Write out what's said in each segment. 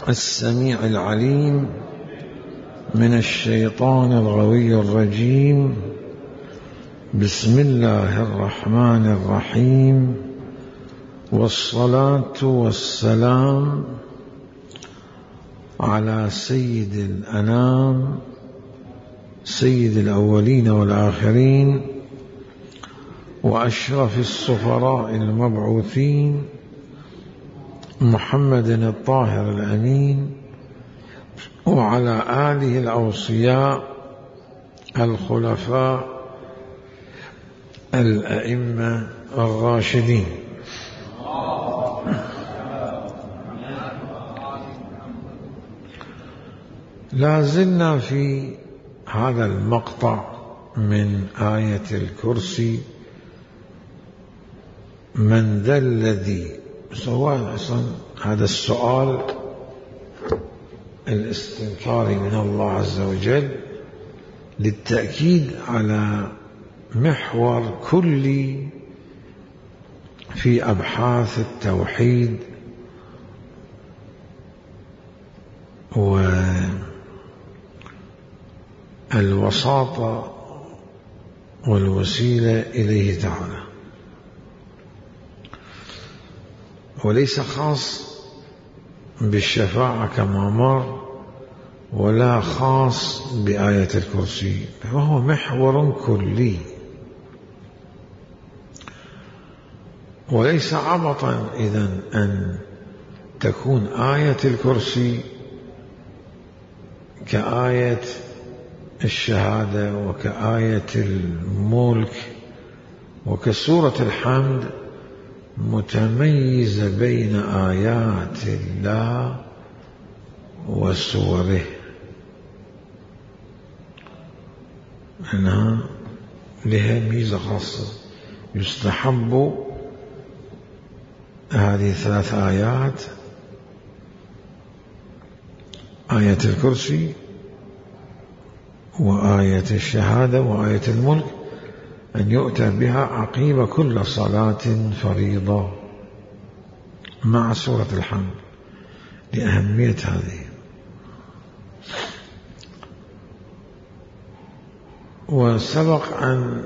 السميع العليم من الشيطان الغوي الرجيم. بسم الله الرحمن الرحيم، والصلاة والسلام على سيد الأنام، سيد الأولين والآخرين، وأشرف السفراء المبعوثين، محمد الطاهر الأمين، وعلى آله الأوصياء الخلفاء الأئمة الراشدين. لا زلنا في هذا المقطع من آية الكرسي. من ذا الذي، هذا السؤال الاستنكاري من الله عز وجل للتأكيد على محور كلي في أبحاث التوحيد والوساطة والوسيلة إليه تعالى، وليس خاص بالشفاعة كما مر، ولا خاص بآية الكرسي، فهو محور كلي. وليس عبطا إذن أن تكون آية الكرسي كآية الشهادة وكآية الملك وكسورة الحمد متميزة بين آيات الله وسوره، أنها لها ميزة خاصة. يستحب هذه الثلاث آيات، آية الكرسي وآية الشهادة وآية الملك، أن يؤتى بها عقيب كل صلاة فريضة مع سورة الحمد لأهمية هذه. وسبق أن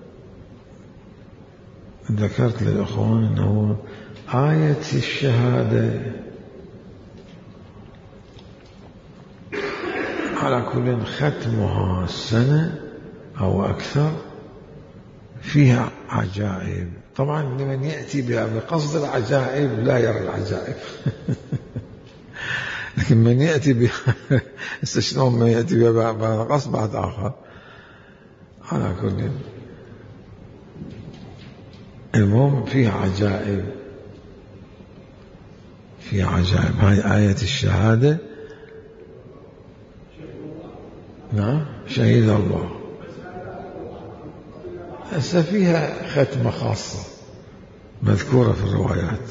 ذكرت للأخوان أنه آية الشهادة على كل ختمها سنة أو أكثر فيها عجائب. طبعا لمن يأتي بها بقصد العجائب لا يرى العجائب لكن من يأتي بها استشنون من يأتي بها بقصد بعد آخر. على كل المهم فيها عجائب، فيها عجائب. هاي آية الشهادة، نعم، شهيد الله، هسه فيها ختمة خاصة مذكورة في الروايات.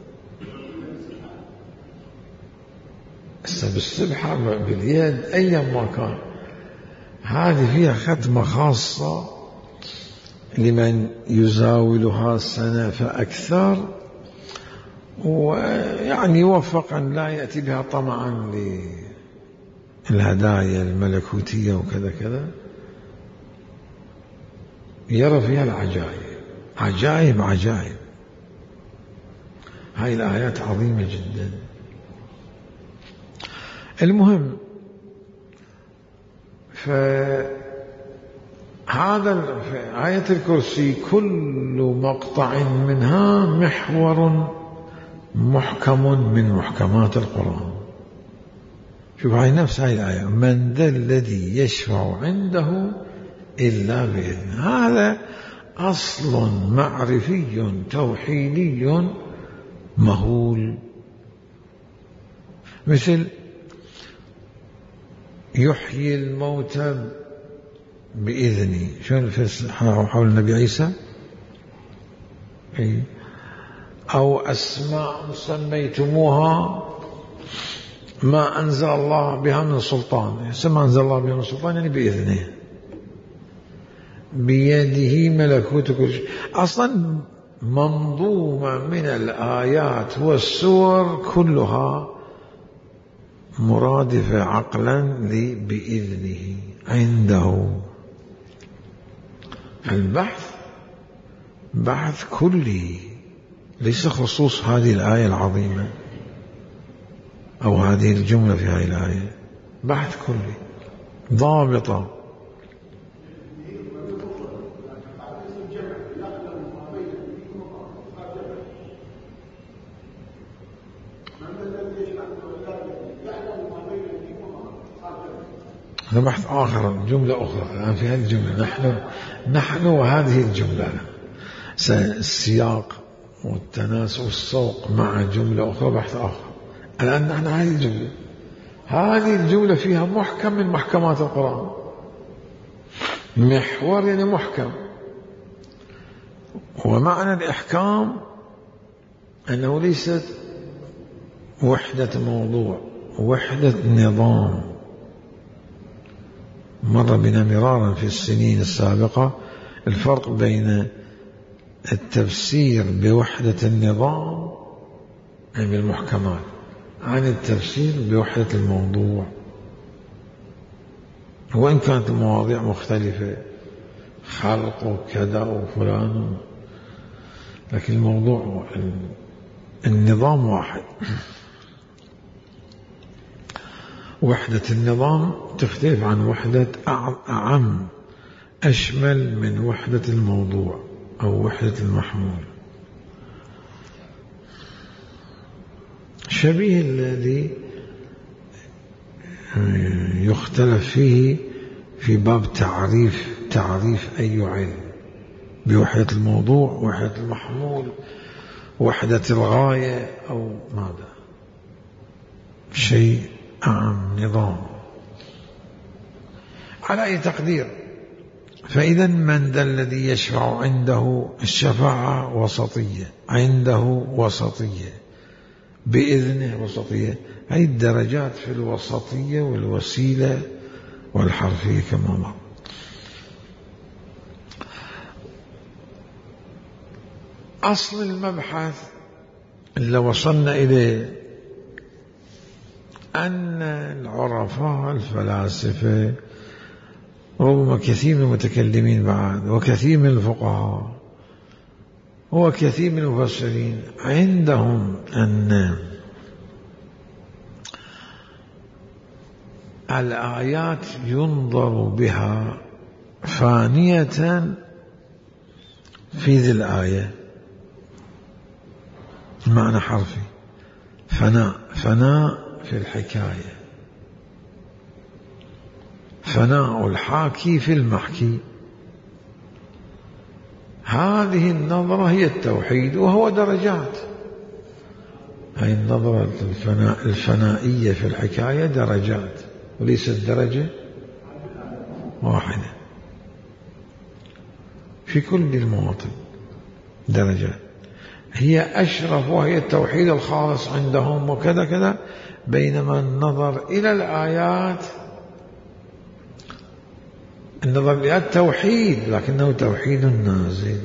هسه بالسبحة باليد أي مكان، هذه فيها ختمة خاصة لمن يزاولها سنة فأكثر، ويعني يوفق أن لا يأتي بها طمعا للهدايا الملكوتية وكذا كذا، يرى فيها العجائب. عجائب عجائب. هاي الآيات عظيمة جدا. المهم، فهذا في آية الكرسي كل مقطع منها محور محكم من محكمات القرآن. شوف هاي نفس هاي الآية، من ذا الذي يشفع عنده إلا بإذنه. هذا أصل معرفي توحيدي مهول، مثل يحيي الموتى بإذنه. شو في حول النبي عيسى؟ أو أسماء سميتموها ما أنزل الله بها من سلطان. ما أنزل الله بها من سلطان يعني بإذنه، بيده ملكوت كل شيء. أصلا منظومة من الآيات والسور كلها مرادفة عقلا بإذنه عنده. البحث بحث كلي، ليس خصوص هذه الآية العظيمة أو هذه الجملة في هذه الآية، بحث كلي ضابطة. هذا بحث آخر، جملة أخرى الآن في هذه الجملة. نحن وهذه الجملة، السياق والتناسق والسوق مع جملة أخرى بحث آخر. الآن نحن هذه الجملة فيها محكم من محكمات القرآن. محور يعني محكم، ومعنى الإحكام أنه ليست وحدة موضوع، وحدة نظام. مر بنا مرارا في السنين السابقة الفرق بين التفسير بوحدة النظام أي بالمحكمات عن التفسير بوحدة الموضوع، وإن كانت المواضيع مختلفة، خلق وكذا وفلان، لكن الموضوع النظام واحد. وحدة النظام تختلف عن وحدة أعم أشمل من وحدة الموضوع أو وحدة المحمول. شبيه الذي يختلف فيه في باب تعريف أي علم بوحدة الموضوع، وحدة المحمول، وحدة الغاية، أو ماذا، شيء أعم، نظام. على أي تقدير، فإذا من ذا الذي يشفع عنده الشفاعة وسطية، عنده وسطية، بإذنه وسطية، هذه الدرجات في الوسطية والوسيلة والحرفية كما مر. أصل المبحث اللي وصلنا إليه أن العرفاء الفلاسفة، ربما كثير من المتكلمين بعد، وكثير من الفقهاء، وكثير من المفسرين، عندهم أن الآيات ينظر بها فانية في ذي الآية، معنى حرفي، فناء في الحكاية، فناء الحاكي في المحكي. هذه النظرة هي التوحيد، وهو درجات. هذه النظرة الفنائية في الحكاية درجات، وليست درجة واحدة في كل المواطن، درجات. هي أشرف، وهي التوحيد الخالص عندهم وكذا كذا. بينما النظر إلى الآيات، النظر إلى الآيات توحيد، لكنه توحيد نازل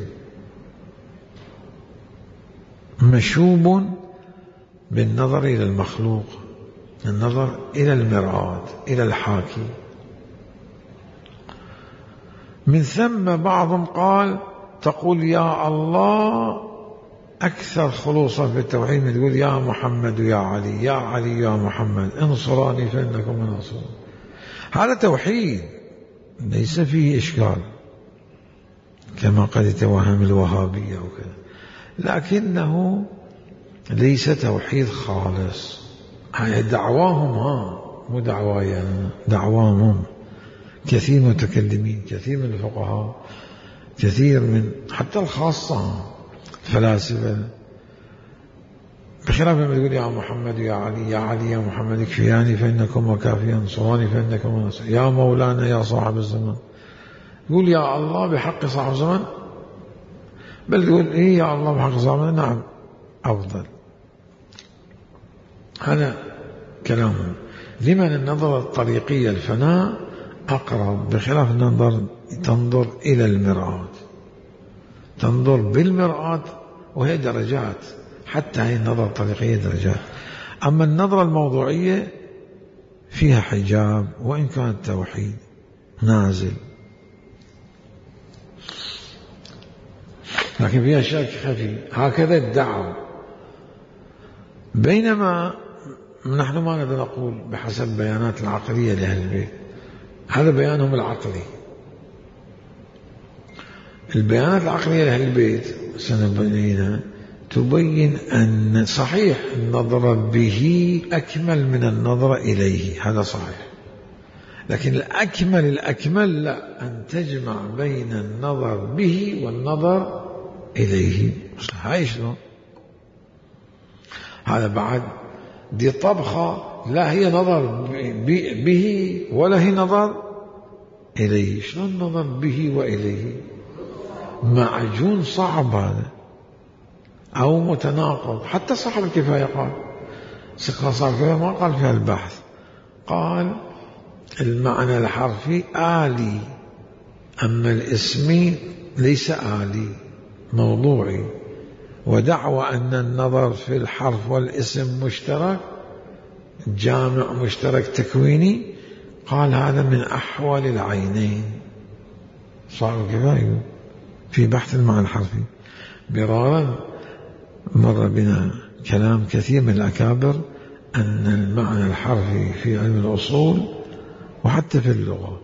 مشوب بالنظر إلى المخلوق، النظر إلى المرآة، إلى الحاكي. من ثم بعضهم قال تقول يا الله أكثر خلوصا في التوحيد من تقول يا محمد يا علي، يا علي يا محمد انصراني فإنكم مناصرون. هذا توحيد ليس فيه إشكال كما قد يتوهم الوهابية وكذا، لكنه ليس توحيد خالص. هاي دعواهم، مو دعواي أنا، دعواهم. كثير من المتكلمين، كثير من الفقهاء، كثير من حتى الخاصة الفلاسفة، بخلاف لما تقول يا محمد يا علي، يا علي يا محمد اكفياني فإنكم وكافي، انصراني فإنكم مناصر، يا مولانا يا صاحب الزمان. يقول يا الله بحق صاحب الزمان، بل تقول إيه يا الله بحق صاحب الزمان، نعم أفضل. هذا كلامه. لمن النظرة الطريقية الفناء أقرب، بخلاف النظر تنظر إلى المرآة، تنظر بالمرآة، وهي درجات. حتى هي النظرة الطريقية درجات. أما النظرة الموضوعية فيها حجاب، وإن كان التوحيد نازل، لكن فيها شك خفي. هكذا ادعوا، بينما نحن ما نقدر نقول بحسب بيانات العقلية لأهل البيت. هذا بيانهم العقلي. البيانات العقلية لأهل البيت سنبينها تبين أن صحيح النظر به أكمل من النظر إليه، هذا صحيح، لكن الأكمل لا، أن تجمع بين النظر به والنظر إليه. هاي شلون؟ هذا بعد دي طبخة، لا هي نظر به ولا هي نظر إليه. شلون نظر به وإليه؟ معجون صعب هذا، أو متناقض. حتى صاحب الكفاية قال، صاحب الكفاية ما قال فيها البحث، قال المعنى الحرفي آلي، أما الاسمي ليس آلي، موضوعي. ودعوى أن النظر في الحرف والاسم مشترك، جامع مشترك تكويني، قال هذا من أحوال العينين. صاحب الكفاية في بحث المعنى الحرفي برارا مر بنا كلام كثير من الأكابر أن المعنى الحرفي في علم الأصول وحتى في اللغة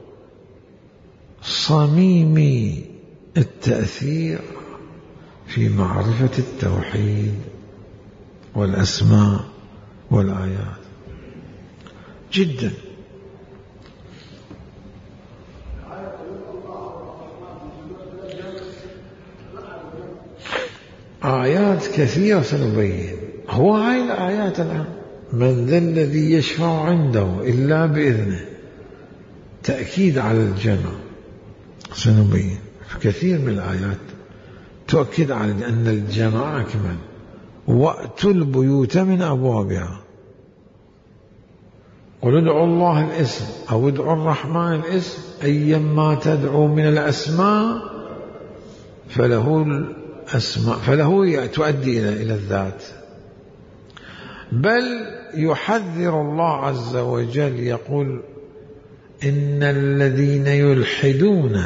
صميمي التأثير في معرفة التوحيد والأسماء والآيات جدا. آيات كثيرة سنبين. هو هاي الآيات الآن، من ذا الذي يشفع عنده إلا بإذنه، تأكيد على الجمع. سنبين كثير من الآيات تؤكد على أن الجمع أكمل. وأتوا البيوت من أبوابها، قل ادعوا الله الاسم أو ادعوا الرحمن الاسم، أيما تدعو من الأسماء فله الأسماء، فله تؤدي إلى الذات. بل يحذر الله عز وجل يقول إن الذين يلحدون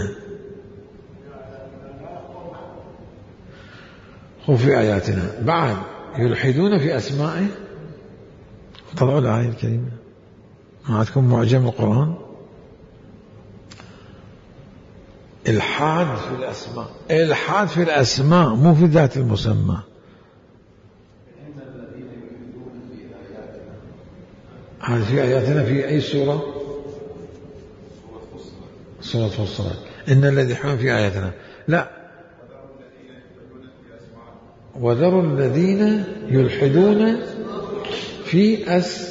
في آياتنا، بعد يلحدون في أسمائه. طلعوا الآية الكريمة، ما عندكم معجم القرآن؟ الحاد في الأسماء، الحاد في الأسماء مو في ذات المسمى. هذا في آياتنا في أي سورة؟ سورة فصلت. إن الذي يلحدون في آياتنا، لا، وذروا الذين يلحدون في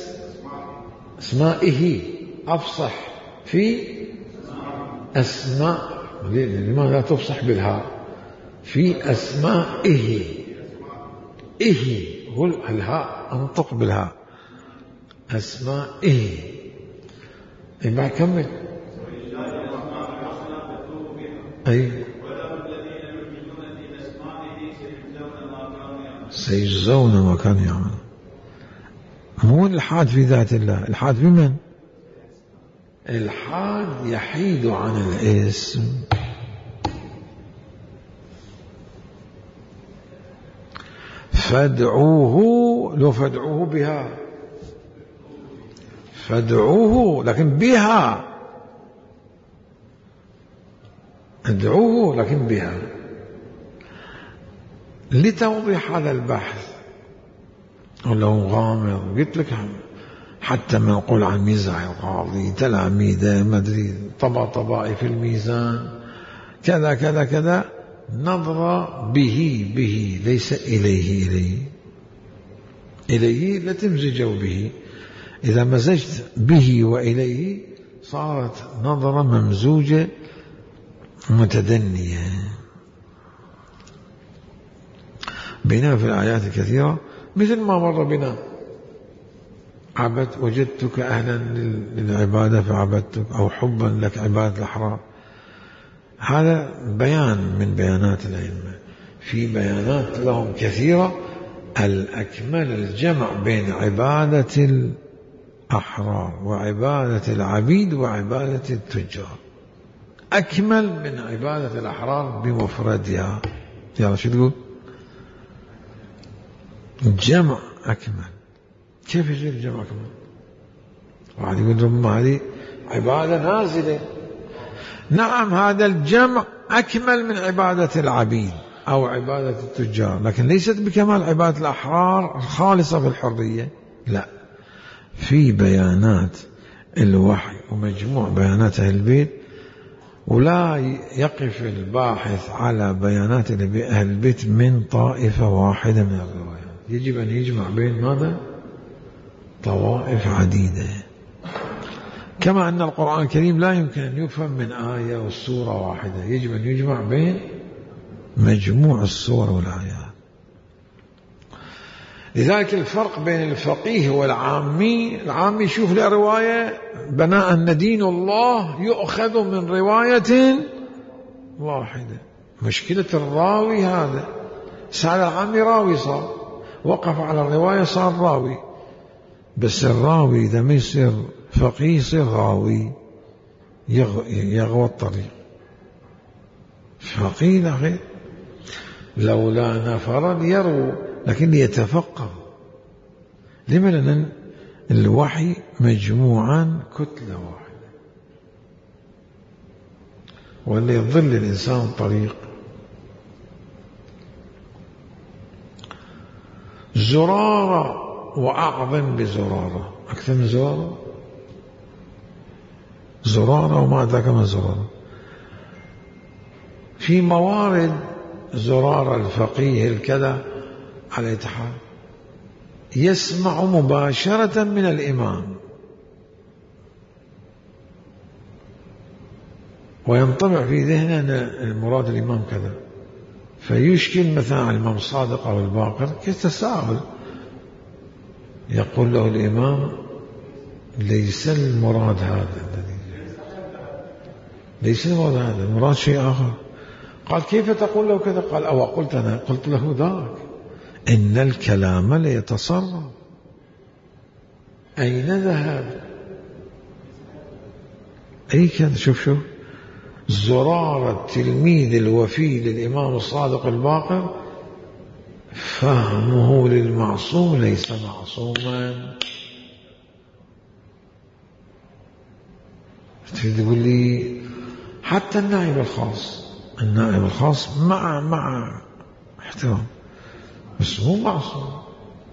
أسمائه، أفصح في أسماء. لماذا تفصح بالهاء؟ في أسمائه، إيه هو الهاء، أنطق بالهاء، أسمائه. ما كمل. أي سيجزون ما كانوا يعملون. مو الحاد في ذات الله، الحاد في من؟ الحاد يحيد عن الاسم. فادعوه، لو فادعوه بها، فادعوه لكن بها، ادعوه لكن بها. لتوضيح هذا البحث ولو غامض، قلت لك حتى ما نقول عن ميزة القاضي تلاميذه مدري طبائي في الميزان كذا كذا كذا، نظر به ليس إليه لا تمزجوا به. إذا مزجت به وإليه صارت نظرة ممزوجة متدنية. بينما في الآيات الكثيرة مثل ما مر بنا، وجدتك أهلا للعبادة فعبدتك، أو حبا لك عبادة الأحرار. هذا بيان من بيانات الأئمة. في بيانات لهم كثيرة، الأكمل الجمع بين عبادة الأحرار وعبادة العبيد وعبادة التجار أكمل من عبادة الأحرار بمفردها. يلا شو تقول؟ الجمع أكمل. كيف يصير الجمع أكمل؟ واحد يقول ربما هذه عبادة نازلة. نعم، هذا الجمع أكمل من عبادة العبيد أو عبادة التجار، لكن ليست بكمال عبادة الأحرار الخالصة في الحرية. لا، في بيانات الوحي ومجموع بيانات أهل البيت، ولا يقف الباحث على بيانات أهل البيت من طائفة واحدة من الروايات، يجب أن يجمع بين ماذا؟ طوائف عديدة. كما أن القرآن الكريم لا يمكن أن يفهم من آية والسورة واحدة، يجب أن يجمع بين مجموع السور والآيات. لذلك الفرق بين الفقيه والعامي، العامي يشوف له رواية بناء أن دين الله يؤخذ من رواية واحدة. مشكلة الراوي هذا، سأل العامي راوي صار، وقف على الرواية صار راوي، بس الراوي إذا ما يصير فقيه يصير غاوي، يغوى الطريق. فقيه لا خير، لولا نفر يرووا، لكن يتفقه. لما؟ لأن الوحي مجموعا كتلة واحدة، ولا يضل الإنسان طريق. زرارة وأعظم بزرارة، أكثر من زرارة، زرارة وما أدراك ما زرارة. في موارد زرارة الفقيه الكذا على إتحاد يسمع مباشرة من الإمام وينطبع في ذهنه أن المراد الإمام كذا، فيشكل مثلا على الإمام الصادق أو الباقر كتساؤل، يقول له الإمام ليس المراد هذا، ليس المراد هذا، المراد شيء آخر. قال كيف تقول له كذا؟ قال أو قلت أنا قلت له ذاك، إن الكلام ليتصرف، أين ذهب؟ أي كذا. شوف زرار التلميذ الوفي للإمام الصادق الباقر فهمه للمعصوم ليس معصوما. تقول لي حتى النائب الخاص مع احترام بس مو معصوم.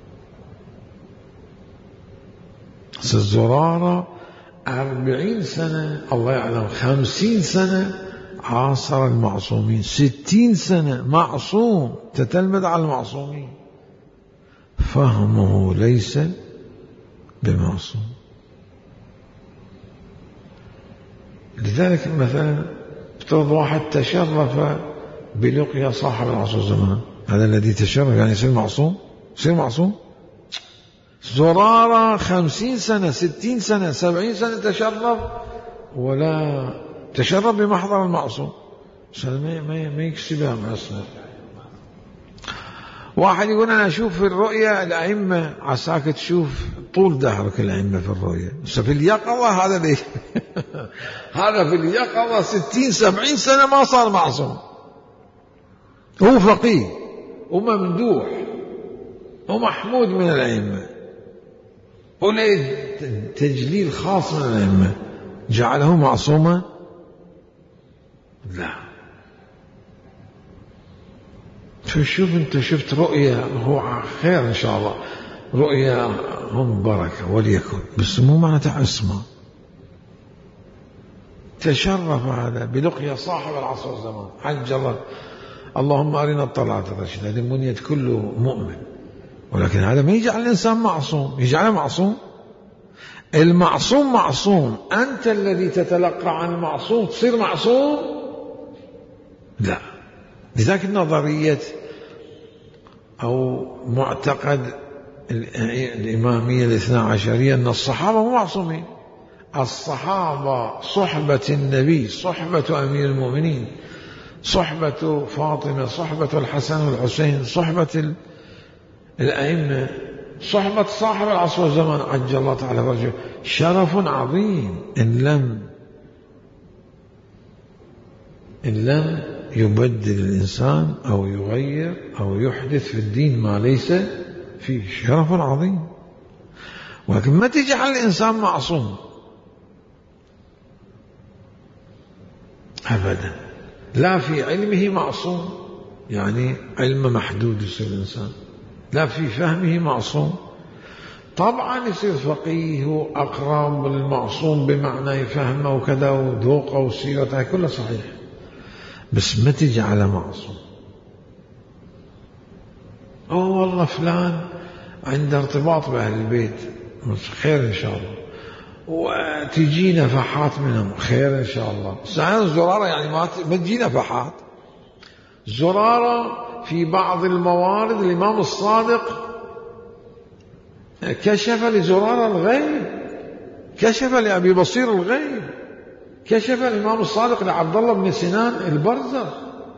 الزرارة 40 سنة الله يعلم 50 سنة عاصر المعصومين، 60 سنة معصوم تتلمذ على المعصومين، فهمه ليس بمعصوم. لذلك مثلا افترض واحد تشرف بلقيا صاحب العصر الزمان، هذا الذي تشرف يعني يصير معصوم؟ زرارة 50 سنة 60 سنة 70 سنة تشرف، ولا تشرف بمحضر المعصوم، ما يكسبها معصوم. واحد يقول أنا أشوف في الرؤيا الأئمة، عساك تشوف طول دهرك الأئمة في الرؤيا، بس في اليقظة هذا ليه؟ هذا في اليقظة 60 70 سنة ما صار معصوم، هو فقيه وممدوح ومحمود من الأئمة، وليه تجليل خاص من الأئمة جعله معصوما؟ لا. فشوف انت شفت رؤيا، هو خير ان شاء الله، رؤيا هم بركة وليكن، بس مو معناتها عصمة. تشرف هذا بلقيا صاحب العصر والزمان، عجل الله اللهم أرنا الطلعة الرشيد، هذه منية كله مؤمن، ولكن هذا ما يجعل الإنسان معصوم، يجعله معصوم. المعصوم معصوم، أنت الذي تتلقى عن المعصوم تصير معصوم؟ لا. لذلك النظرية أو معتقد الإمامية الاثنى عشرية أن الصحابة مو معصومين. الصحابة صحبة النبي، صحبة أمير المؤمنين، صحبة فاطمة، صحبة الحسن والحسين، صحبة الأئمة صحبة صاحب العصر والزمان عجل الله تعالى فرجه شرف عظيم. إن لم يبدل الإنسان أو يغير أو يحدث في الدين ما ليس فيه، شرف عظيم. ولكن ما تجعل الإنسان معصوم أبدا، لا في علمه معصوم، يعني علم محدود يصير الإنسان، لا في فهمه معصوم. طبعا يصير فقيه وأقرب للمعصوم بمعنى يفهمه وكذا وذوقه وسيرته كله صحيح، بس ما تجعله معصوم. والله فلان عنده ارتباط بأهل البيت، خير إن شاء الله، وتجي نفحات منهم، خير إن شاء الله. ساعات زرارة يعني ما تجي نفحات. زرارة في بعض الموارد الإمام الصادق كشف لزرارة الغيب، كشف لأبي بصير الغيب، كشف الإمام الصادق لعبد الله بن سنان البرزخ.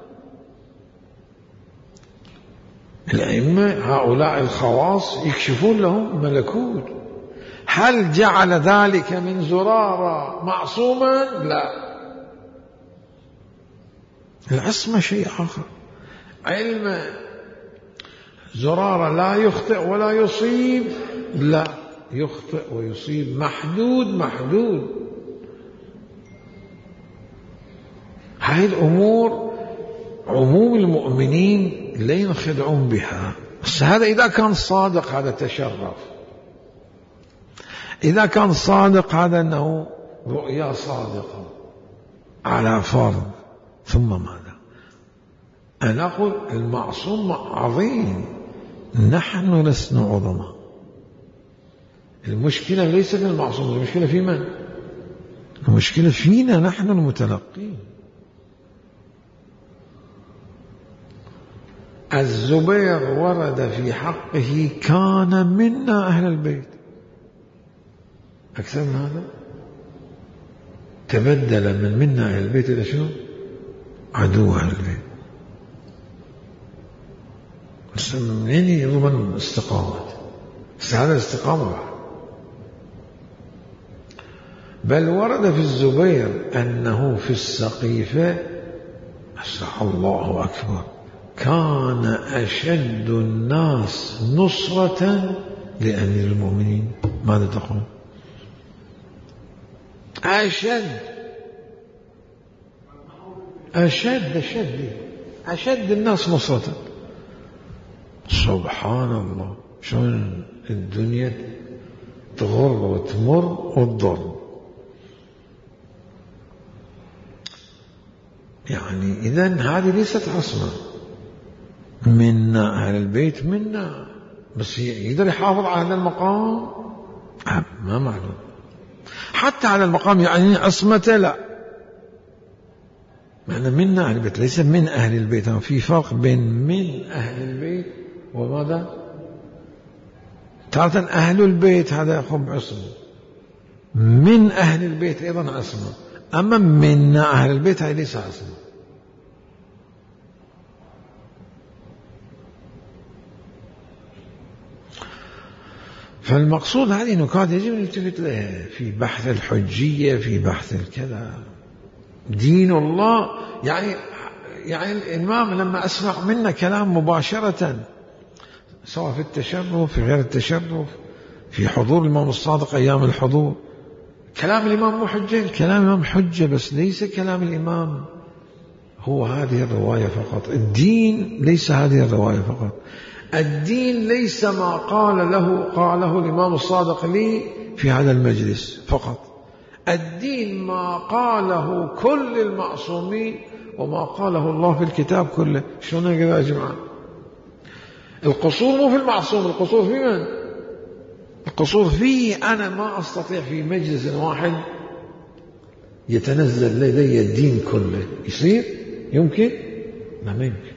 الأئمة هؤلاء الخواص يكشفون لهم ملكوت. هل جعل ذلك من زرارة معصوما؟ لا، العصمة شيء آخر. علم زرارة لا يخطئ ولا يصيب، لا، يخطئ ويصيب، محدود. هذه الأمور عموم المؤمنين لا ينخدعون بها. بس هذا إذا كان صادق هذا تشرف، إذا كان صادق هذا أنه رؤيا صادقة على فرض. ثم ماذا؟ أنا أقول المعصوم عظيم، نحن لسنا عظماء. المشكلة ليست في المعصوم، المشكلة في من؟ المشكلة فينا نحن المتلقين. الزبير ورد في حقه كان منا أهل البيت، أكثر من هذا تبدل من منا أهل البيت إلى شنو؟ عدو أهل البيت. منين يضمن استقامة؟ هذا الاستقامة. بل ورد في الزبير أنه في السقيفة الله أكبر كان أشد الناس نصرة لأمير المؤمنين. ماذا تقول؟ أشد الناس نصرة. سبحان الله، شلون الدنيا تغر وتمر وتضر. يعني إذن هذه ليست عصمة. منا أهل البيت منا، بس يقدر يحافظ على هذا المقام؟ ما معلوم. حتى على المقام يعني عصمته لا، معنى منا أهل البيت ليس من أهل البيت. في فرق بين من أهل البيت وماذا؟ تارة أهل البيت هذا يأخذ عصمة، من أهل البيت أيضا عصمة، أما منا أهل البيت هذا ليس عصمة. فالمقصود هذه نكات يجب أن نلتفت لها في بحث الحجية، في بحث الكذا. دين الله يعني الإمام لما أسمع منا كلام مباشرة، سواء في التشرف في غير التشرف، في حضور الإمام الصادق أيام الحضور، كلام الإمام مو حجة، كلام الإمام حجة، بس ليس كلام الإمام هو هذه الرواية فقط. الدين ليس هذه الرواية فقط. الدين ليس ما قاله الإمام الصادق لي في هذا المجلس فقط. الدين ما قاله كل المعصومين وما قاله الله في الكتاب كله. شلون نقدر يا جماعة؟ القصور مو في المعصوم، القصور في من؟ القصور فيه. أنا ما أستطيع في مجلس واحد يتنزل لدي الدين كله. يصير؟ يمكن؟ لا، ما يمكن.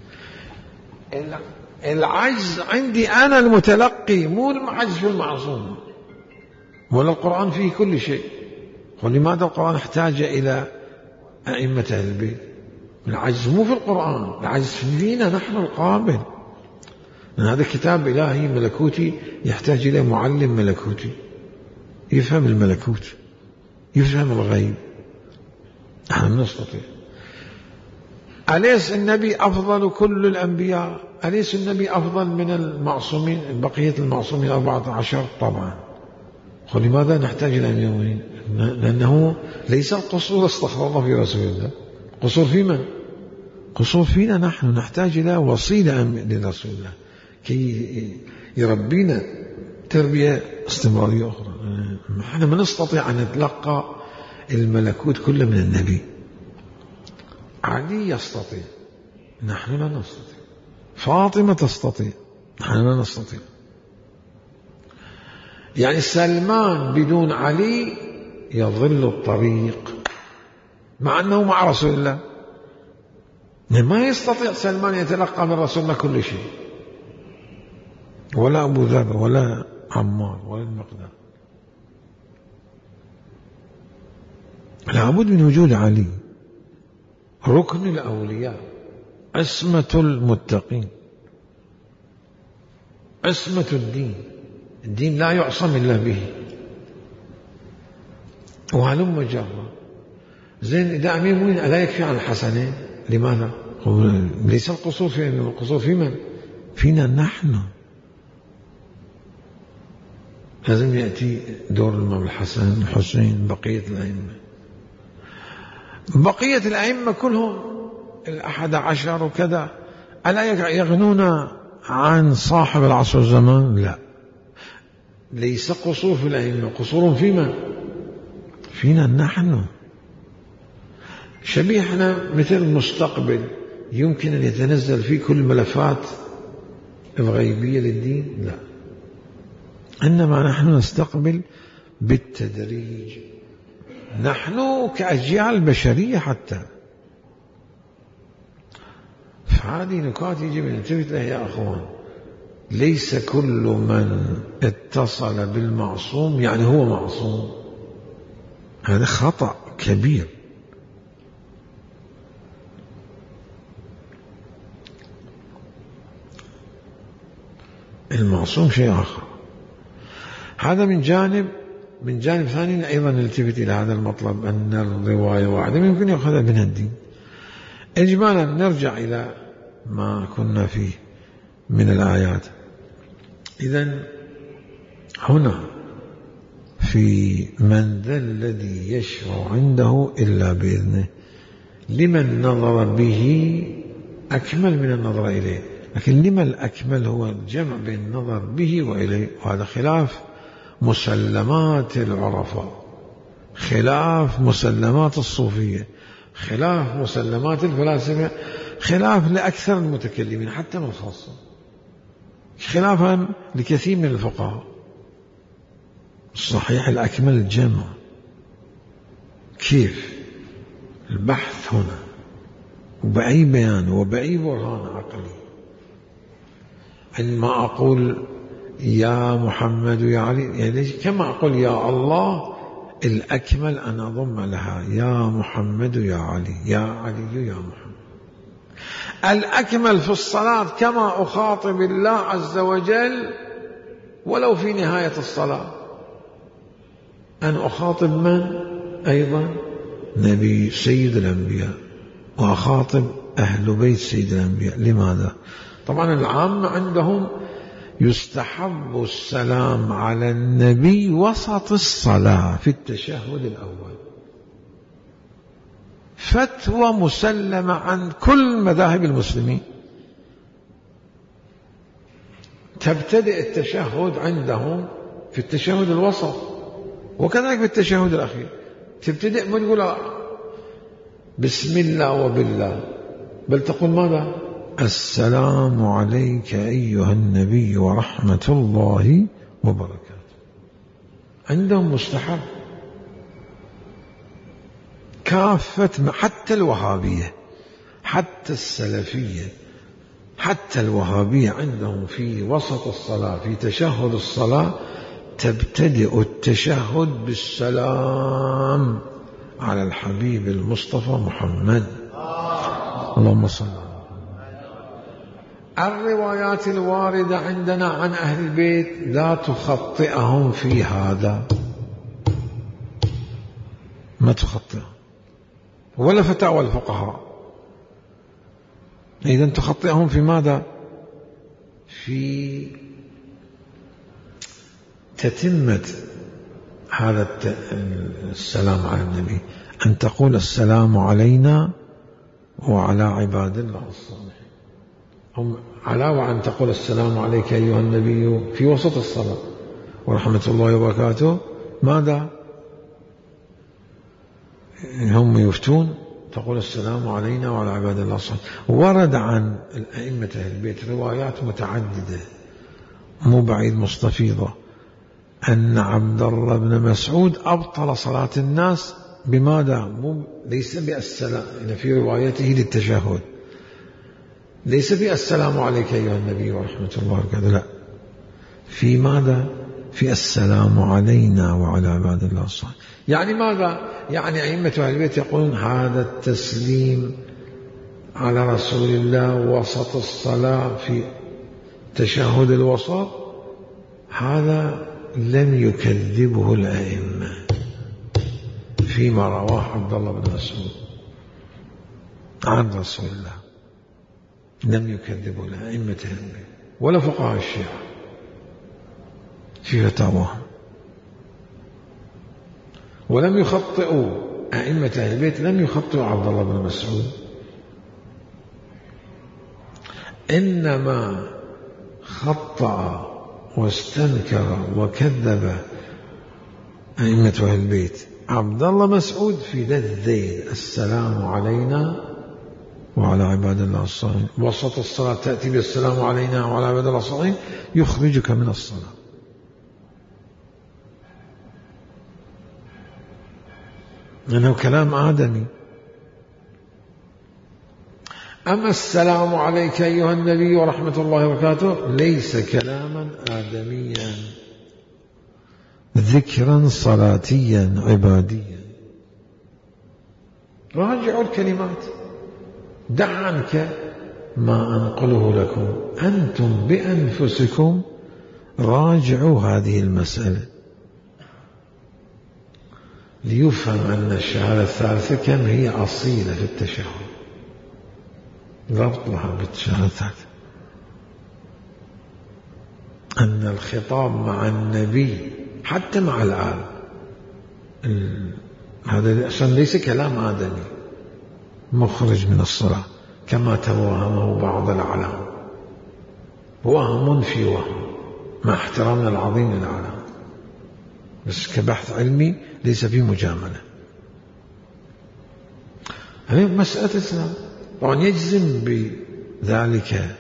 العجز عندي أنا المتلقي، مو العجز في المعصوم. ولا القرآن فيه كل شيء. ولماذا القرآن احتاج إلى أئمة أهل البيت؟ العجز مو في القرآن، العجز فينا نحن القابل. هذا كتاب إلهي ملكوتي يحتاج إلى معلم ملكوتي يفهم الملكوت، يفهم الغيب. نحن نستطيع. أليس النبي أفضل كل الأنبياء؟ أليس النبي أفضل من المعصومين بقية المعصومين 14؟ طبعا. ولماذا نحتاج إلى أمير؟ لأنه ليس القصور استغفر الله في رسول الله. قصور في من؟ قصور فينا نحن. نحتاج إلى وصيلة لرسول الله كي يربينا تربية استمرارية أخرى. نحن ما نستطيع أن نتلقى الملكوت كله من النبي. علي يستطيع، نحن لا نستطيع. فاطمة تستطيع، نحن لا نستطيع. يعني سلمان بدون علي يضل الطريق مع أنه مع رسول الله. ما يستطيع سلمان يتلقى من رسول الله كل شيء، ولا أبو ذر ولا عمار ولا المقداد. لابد من وجود علي، ركن الأولياء، عصمة المتقين، عصمة الدين. الدين لا يعصم إلا به. وهلم جرا. زين إذا أمير المؤمنين ألا يكفي عن الحسنين؟ لماذا؟ ليس القصور في أمير، القصور في من؟ فينا نحن. لازم يأتي دور الإمام الحسن الحسين، بقية الأئمة. بقية الأئمة كلهم 11 وكذا ألا يغنون عن صاحب العصر والزمان؟ لا. ليس قصور في الأئمة، قصور في من؟ فينا نحن. شبيهنا مثل المستقبل يمكن أن يتنزل فيه كل الملفات الغيبية للدين؟ لا. إنما نحن نستقبل بالتدريج، نحن كأجيال بشرية حتى. فهذه نكات يجب أن ننتبه لها يا أخوان. ليس كل من اتصل بالمعصوم يعني هو معصوم. هذا خطأ كبير. المعصوم شيء آخر. هذا من جانب. من جانب ثاني أيضا نلتفت إلى هذا المطلب أن الرواية واحدة يمكن يأخذها من الدين. إجمالا نرجع إلى ما كنا فيه من الآيات. إذن هنا في من ذا الذي يشفع عنده إلا بإذنه، لمن نظر به أكمل من النظر إليه. لكن لما الأكمل هو الجمع بين النظر به وإليه، وهذا خلاف مسلمات العرفاء، خلاف مسلمات الصوفية، خلاف مسلمات الفلاسفة، خلاف لأكثر المتكلمين حتى من الخاصة، خلافا لكثير من الفقهاء. الصحيح الأكمل الجمع. كيف؟ البحث هنا وبأي بيان وبأي برهان عقلي. عندما أقول يا محمد يا علي، يعني كما أقول يا الله، الأكمل أن أضم لها يا محمد يا علي، يا علي يا محمد. الأكمل في الصلاة كما أخاطب الله عز وجل ولو في نهاية الصلاة، أن أخاطب من؟ أيضا نبي سيد الأنبياء، وأخاطب أهل بيت سيد الأنبياء. لماذا؟ طبعا العامة عندهم يستحب السلام على النبي وسط الصلاة في التشهد الأول. فتوى مسلمة عن كل مذاهب المسلمين. تبتدئ التشهد عندهم في التشهد الوسط، وكذلك في التشهد الأخير. تبتدئ ما تقول بسم الله وبالله، بل تقول ماذا؟ السلام عليك أيها النبي ورحمة الله وبركاته. عندهم مستحب. كافة، حتى الوهابية، حتى السلفية، حتى الوهابية عندهم في وسط الصلاة في تشهد الصلاة تبتدئ التشهد بالسلام على الحبيب المصطفى محمد. اللهم صل. الروايات الواردة عندنا عن أهل البيت لا تخطئهم في هذا، ما تخطئهم، ولا فتاوى الفقهاء. إذن تخطئهم في ماذا؟ في تتمة هذا السلام على النبي، أن تقول السلام علينا وعلى عباد الله الصالحين. هم علاوة أن تقول السلام عليك أيها النبي في وسط الصلاة ورحمة الله وبركاته، ماذا هم يفتون؟ تقول السلام علينا وعلى عباد الله الصالحين. ورد عن الأئمة أهل البيت روايات متعددة مو بعيد مستفيضة أن عبد الله بن مسعود أبطل صلاة الناس بماذا؟ ليس بالسلام، في روايته للتشهد، ليس بالسلام عليك أيها النبي ورحمة الله وبركاته، لا، في ماذا؟ في السلام علينا وعلى عباد الله الصالحين. يعني ماذا؟ يعني أئمة أهل البيت يقولون هذا التسليم على رسول الله وسط الصلاة في تشهد الوسط، هذا لم يكذبه الأئمة فيما رواه عبد الله بن مسعود عن رسول الله، لم يكذبه الأئمة أهل البيت ولا فقهاء الشيعة في فتاواهم، ولم يخطئوا أئمة أهل البيت، لم يخطئوا عبد الله بن مسعود، إنما خطأ واستنكر وكذب أئمة أهل البيت عبد الله مسعود في ذي السلام علينا وعلى عباد الله الصالحين. وسط الصلاة تأتي بالسلام علينا وعلى عباد الله الصالحين، يخرجك من الصلاة. لأنه كلام آدمي. أما السلام عليك أيها النبي ورحمة الله وبركاته ليس كلاما آدميا، ذكرا صلاتيا عباديا. راجعوا الكلمات، دع عنك ما أنقله لكم، أنتم بأنفسكم راجعوا هذه المسألة ليفهم أن الشهادة الثالثة كم هي أصيلة في التشهد، ربط لها بالشهادة الثالثة، أن الخطاب مع النبي حتى مع الآل هذا أصلا ليس كلام آدمي مخرج من الصلاة كما توهمه بعض العلم، وهم في وهم، مع احترامنا العظيم للعلم، بس كبحث علمي ليس فيه مجاملة. هذه مسألة الإسلام. طبعا يجزم بذلك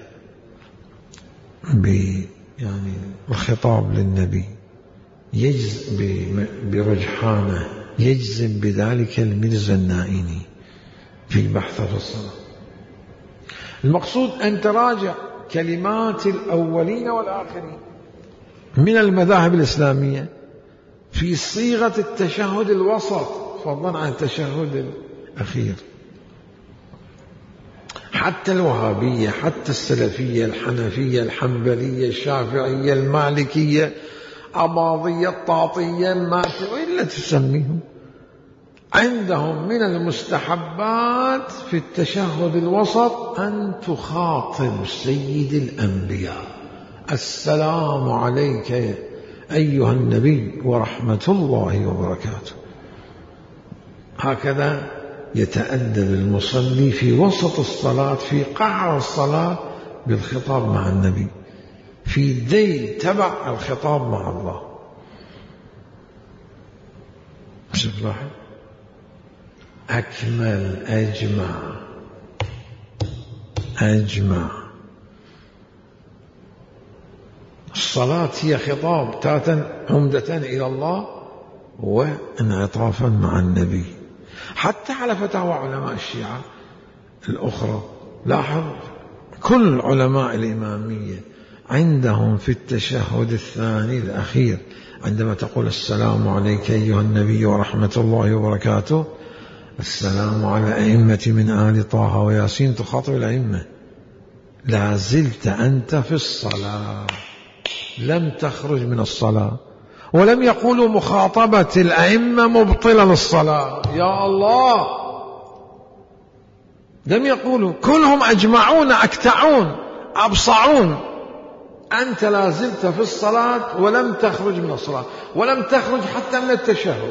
يعني الخطاب للنبي، يجزم برجحانه، يجزم بذلك المرزا النائني في البحث في الصلاة. المقصود أن تراجع كلمات الأولين والآخرين من المذاهب الإسلامية في صيغة التشهد الوسط فضلا عن التشهد الأخير. حتى الوهابية، حتى السلفية، الحنفية، الحنبلية، الشافعية، المالكية، أباضية، الطاطية، وإلا تسميهم، عندهم من المستحبات في التشهد الوسط أن تخاطب سيد الأنبياء: السلام عليك أيها النبي ورحمة الله وبركاته. هكذا يتأدب المصلي في وسط الصلاة، في قعر الصلاة، بالخطاب مع النبي، في ذي تبع الخطاب مع الله. شوف لاحظ، أكمل، أجمع. الصلاة هي خطاب تاتا عمدة إلى الله وانعطافا مع النبي. حتى على فتاوى علماء الشيعة الأخرى، لاحظ كل علماء الإمامية عندهم في التشهد الثاني الأخير عندما تقول السلام عليك أيها النبي ورحمة الله وبركاته، السلام على أئمة من آل طه وياسين، تخاطب الأئمة لا زلت أنت في الصلاة، لم تخرج من الصلاة. ولم يقولوا مخاطبة الأئمة مبطلة للصلاة، يا الله، لم يقولوا، كلهم أجمعون أكتعون أبصعون، أنت لا زلت في الصلاة ولم تخرج من الصلاة، ولم تخرج حتى من التشهد.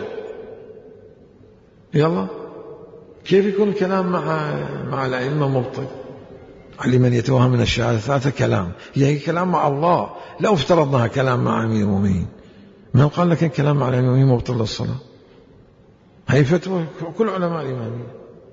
يلا، كيف يكون الكلام مع الأئمة مبطل؟ لمن يتوهم من الشهادة ثلاثة كلام، هي كلام مع الله. لو افترضناها كلام مع أمير المؤمنين، من قال لك الكلام مع الأمير المؤمنين مبطل للصلاة؟ هي فتوى كل علماء الإمامية،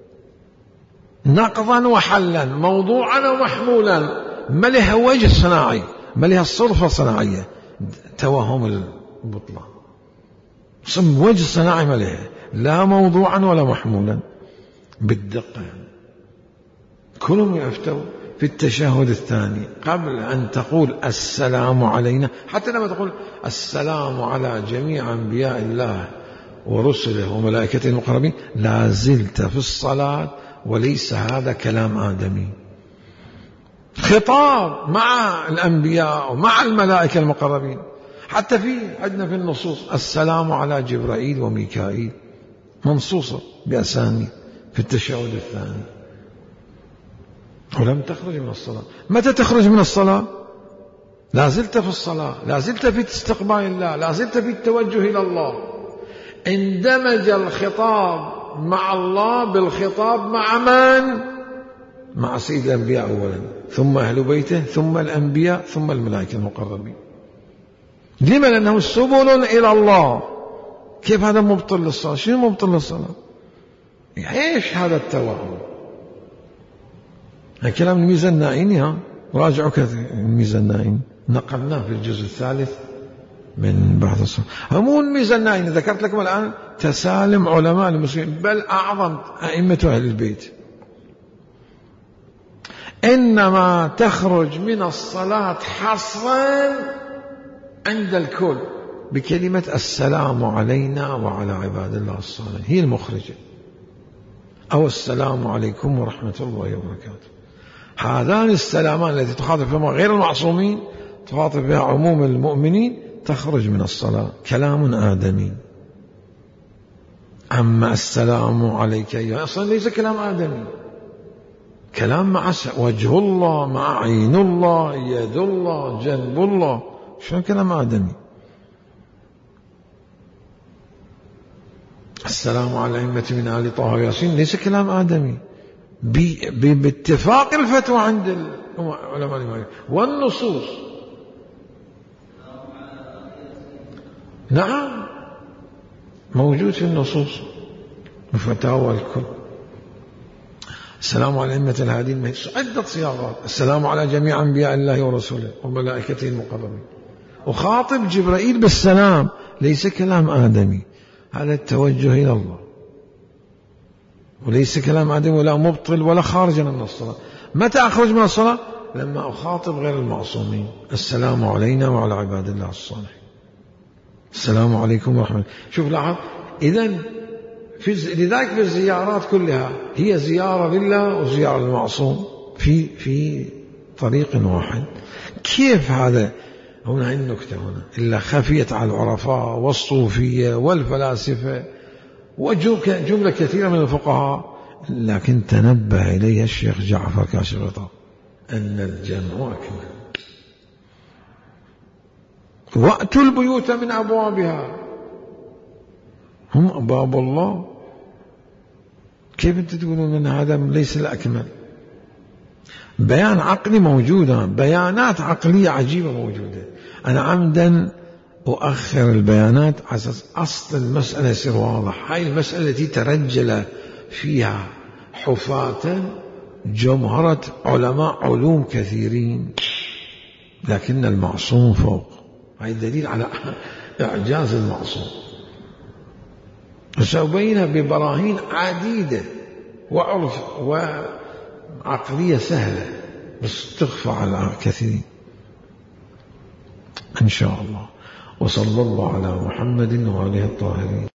نقضا وحلا، موضوعا ومحمولا، ما لها وجه صناعي، ما لها صرفة صناعية، توهم البطلان، وجه صناعي ما لها، لا موضوعا ولا محمولا، بالدقة يعني. كلهم يفتوا في التشهد الثاني قبل أن تقول السلام علينا، حتى لما تقول السلام على جميع أنبياء الله ورسله وملائكته المقربين، لا زلت في الصلاة، وليس هذا كلام آدمي، خطاب مع الأنبياء ومع الملائكة المقربين. حتى عندنا في النصوص السلام على جبرائيل وميكائيل، منصوصة بأسانيد في التشهد الثاني، ولم تخرج من الصلاة. متى تخرج من الصلاة؟ لا زلت في الصلاة، لا زلت في استقبال الله، لا زلت في التوجه إلى الله. اندمج الخطاب مع الله بالخطاب مع من؟ مع سيد الأنبياء أولا، ثم أهل بيته، ثم الأنبياء، ثم الملائكة المقربين. لما؟ لأنه سبل إلى الله. كيف هذا مبطل للصلاة؟ شنو مبطل للصلاة؟ ايش هذا التوهم؟ كلام الميزانائي، راجعوا الميزانائي، نقلناه في الجزء الثالث من بحث الصلاة. مو الميزانائي ذكرت لكم الآن تسالم علماء المسلمين، بل أعظم أئمة أهل البيت. إنما تخرج من الصلاة حصرا عند الكل بكلمة السلام علينا وعلى عباد الله الصالحين، هي المخرجة، أو السلام عليكم ورحمة الله وبركاته. هذان السلامان التي تخاطب فيهما غير المعصومين، تخاطب فيها عموم المؤمنين، تخرج من الصلاة، كلام آدمي. أما السلام عليك أيها، أصلا ليس كلام آدمي، كلام مع وجه الله، مع عين الله، يد الله، جنب الله، شو كلام آدمي؟ السلام على الأئمة من آل طه وياسين ليس كلام آدمي، باتفاق الفتوى عند العلماء الإمامية والنصوص. نعم، موجود في النصوص وفتاوى الكل. السلام على الأئمة الهادين، عدة صياغات. السلام على جميع أنبياء الله ورسوله وملائكته المقربين. وخاطب جبرائيل بالسلام، ليس كلام آدمي، هذا التوجه إلى الله، وليس كلام آدمي ولا مبطل ولا خارج من الصلاة. متى أخرج من الصلاة؟ لما أخاطب غير المعصومين، السلام علينا وعلى عباد الله الصالحين، السلام عليكم ورحمة الله. شوف لاحظ، إذن لذلك في الزيارات كلها هي زيارة لله وزيارة للمعصوم في طريق واحد. كيف هذا؟ هنا النكتة هنا إلا خفيت على العرفاء والصوفية والفلاسفة وجملة كثيرة من الفقهاء، لكن تنبه إليها الشيخ جعفر كاشف الغطاء أن الجمع أكمل. وأتوا البيوت من أبوابها، هم أبواب الله. كيف أنت تقولون أن هذا ليس الأكمل؟ بيان عقلي موجودة، بيانات عقلية عجيبة موجودة. أنا عمدا أؤخر البيانات على أساس أصل المسألة يصير واضح. هاي المسألة التي ترجل فيها حفاة جمهرة علماء علوم كثيرين، لكن المعصوم فوق. هاي دليل على إعجاز المعصوم، وسأبينها ببراهين عديدة وعرف وعقلية سهلة، بس تخفى على كثيرين إن شاء الله. وصلى الله على محمد وآله الطاهرين.